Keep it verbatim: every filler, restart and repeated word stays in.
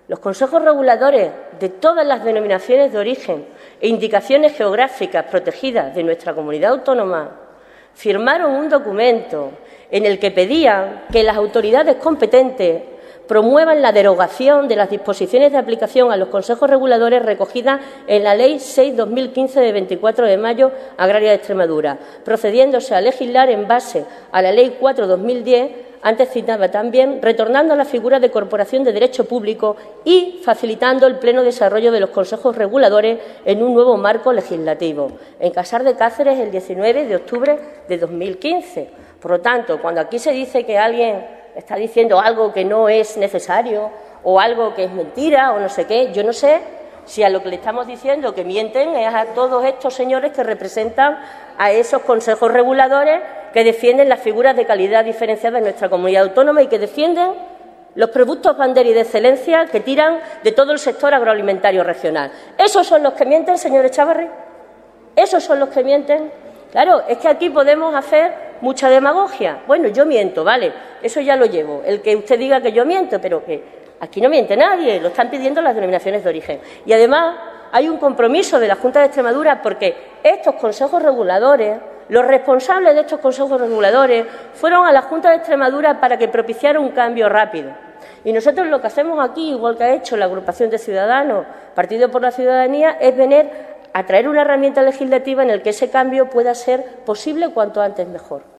Los consejos reguladores de todas las denominaciones de origen e indicaciones geográficas protegidas de nuestra comunidad autónoma firmaron un documento en el que pedían que las autoridades competentes promuevan la derogación de las disposiciones de aplicación a los consejos reguladores recogidas en la Ley seis barra dos mil quince de veinticuatro de mayo agraria de Extremadura, procediéndose a legislar en base a la Ley cuatro barra dos mil diez, antes citada también, retornando a la figura de corporación de derecho público y facilitando el pleno desarrollo de los consejos reguladores en un nuevo marco legislativo. En Casar de Cáceres, el diecinueve de octubre de dos mil quince. Por lo tanto, cuando aquí se dice que alguien está diciendo algo que no es necesario o algo que es mentira o no sé qué, yo no sé si a lo que le estamos diciendo que mienten es a todos estos señores que representan a esos consejos reguladores que defienden las figuras de calidad diferenciada en nuestra comunidad autónoma y que defienden los productos bandera y de excelencia que tiran de todo el sector agroalimentario regional. ¿Esos son los que mienten, señor Echavarri? ¿Esos son los que mienten? Claro, es que aquí podemos hacer mucha demagogia. Bueno, yo miento, vale, eso ya lo llevo. El que usted diga que yo miento, pero que aquí no miente nadie, lo están pidiendo las denominaciones de origen. Y además hay un compromiso de la Junta de Extremadura porque estos consejos reguladores, los responsables de estos consejos reguladores, fueron a la Junta de Extremadura para que propiciara un cambio rápido. Y nosotros lo que hacemos aquí, igual que ha hecho la agrupación de ciudadanos, Partido por la Ciudadanía, es venir a traer una herramienta legislativa en la que ese cambio pueda ser posible cuanto antes mejor.